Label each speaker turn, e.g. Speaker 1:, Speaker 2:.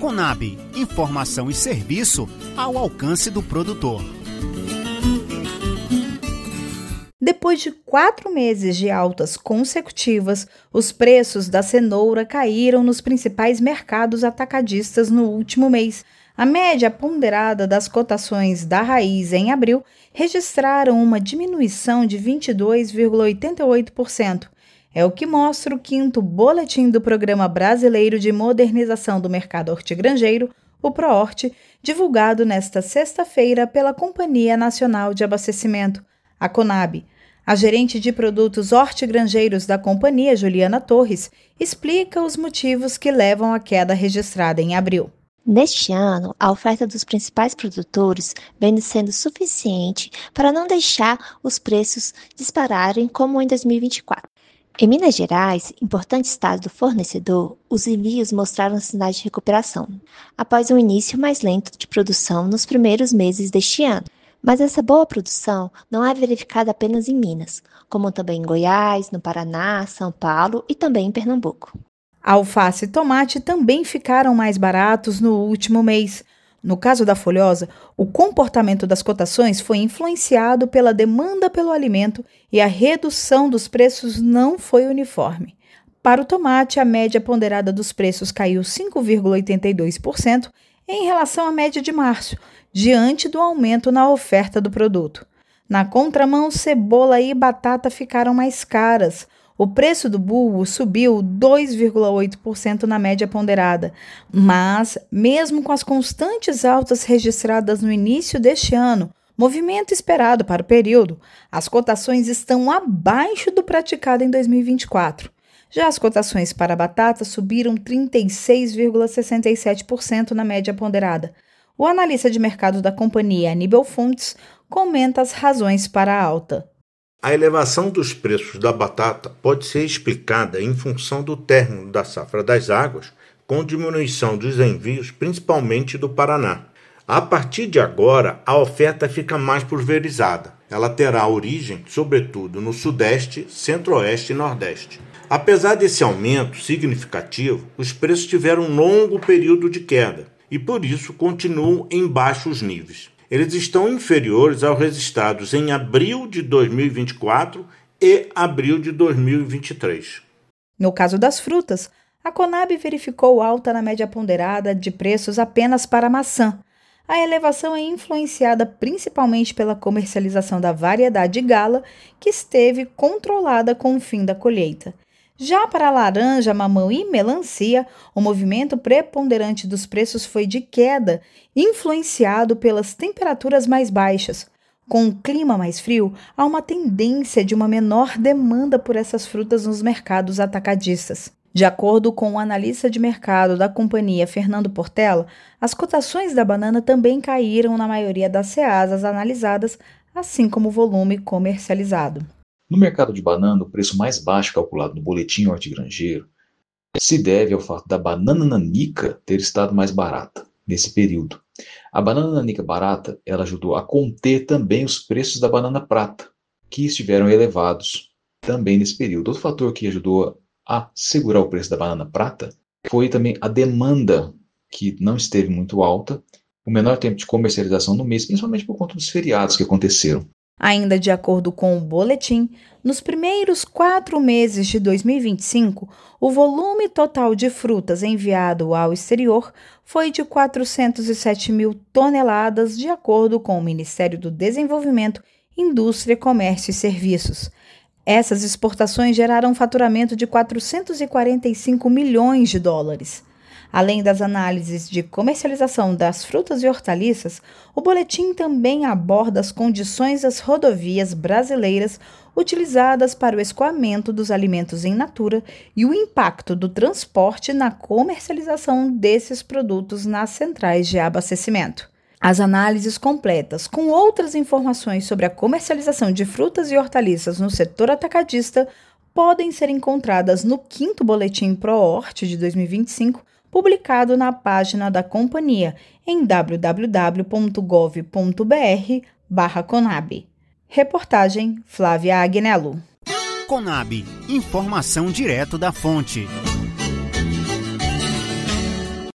Speaker 1: Conab, informação e serviço ao alcance do produtor.
Speaker 2: Depois de 4 meses de altas consecutivas, os preços da cenoura caíram nos principais mercados atacadistas no último mês. A média ponderada das cotações da raiz em abril registraram uma diminuição de 22,88%. É o que mostra o 5º boletim do Programa Brasileiro de Modernização do Mercado Hortigranjeiro, o PROHORT, divulgado nesta sexta-feira pela Companhia Nacional de Abastecimento, a Conab. A gerente de produtos hortigrangeiros da companhia, Juliana Torres, explica os motivos que levam à queda registrada em abril.
Speaker 3: Neste ano, a oferta dos principais produtores vem sendo suficiente para não deixar os preços dispararem como em 2024. Em Minas Gerais, importante estado do fornecedor, os envios mostraram sinais de recuperação, após um início mais lento de produção nos primeiros meses deste ano. Mas essa boa produção não é verificada apenas em Minas, como também em Goiás, no Paraná, São Paulo e também em Pernambuco.
Speaker 2: Alface e tomate também ficaram mais baratos no último mês. No caso da folhosa, o comportamento das cotações foi influenciado pela demanda pelo alimento e a redução dos preços não foi uniforme. Para o tomate, a média ponderada dos preços caiu 5,82% em relação à média de março, diante do aumento na oferta do produto. Na contramão, cebola e batata ficaram mais caras. O preço do bulbo subiu 2,8% na média ponderada, mas, mesmo com as constantes altas registradas no início deste ano, movimento esperado para o período, as cotações estão abaixo do praticado em 2024. Já as cotações para a batata subiram 36,67% na média ponderada. O analista de mercado da companhia, Aníbal Fontes, comenta as razões para a alta.
Speaker 4: A elevação dos preços da batata pode ser explicada em função do término da safra das águas, com diminuição dos envios, principalmente do Paraná. A partir de agora, a oferta fica mais pulverizada. Ela terá origem, sobretudo, no Sudeste, Centro-Oeste e Nordeste. Apesar desse aumento significativo, os preços tiveram um longo período de queda e, por isso, continuam em baixos níveis. Eles estão inferiores aos registrados em abril de 2024 e abril de 2023.
Speaker 2: No caso das frutas, a Conab verificou alta na média ponderada de preços apenas para a maçã. A elevação é influenciada principalmente pela comercialização da variedade Gala, que esteve controlada com o fim da colheita. Já para a laranja, mamão e melancia, o movimento preponderante dos preços foi de queda, influenciado pelas temperaturas mais baixas. Com o clima mais frio, há uma tendência de uma menor demanda por essas frutas nos mercados atacadistas. De acordo com o analista de mercado da companhia, Fernando Portela, as cotações da banana também caíram na maioria das ceasas analisadas, assim como o volume comercializado.
Speaker 5: No mercado de banana, o preço mais baixo calculado no boletim hortigranjeiro se deve ao fato da banana nanica ter estado mais barata nesse período. A banana nanica barata ela ajudou a conter também os preços da banana prata, que estiveram elevados também nesse período. Outro fator que ajudou a segurar o preço da banana prata foi também a demanda, que não esteve muito alta, o menor tempo de comercialização no mês, principalmente por conta dos feriados que aconteceram.
Speaker 2: Ainda de acordo com o boletim, nos primeiros 4 meses de 2025, o volume total de frutas enviado ao exterior foi de 407 mil toneladas, de acordo com o Ministério do Desenvolvimento, Indústria, Comércio e Serviços. Essas exportações geraram um faturamento de 445 milhões de dólares. Além das análises de comercialização das frutas e hortaliças, o boletim também aborda as condições das rodovias brasileiras utilizadas para o escoamento dos alimentos in natura e o impacto do transporte na comercialização desses produtos nas centrais de abastecimento. As análises completas, com outras informações sobre a comercialização de frutas e hortaliças no setor atacadista, podem ser encontradas no 5º Boletim PROHORT de 2025, publicado na página da companhia em www.gov.br/Conab. Reportagem Flávia Agnello.
Speaker 1: Conab, informação direto da fonte.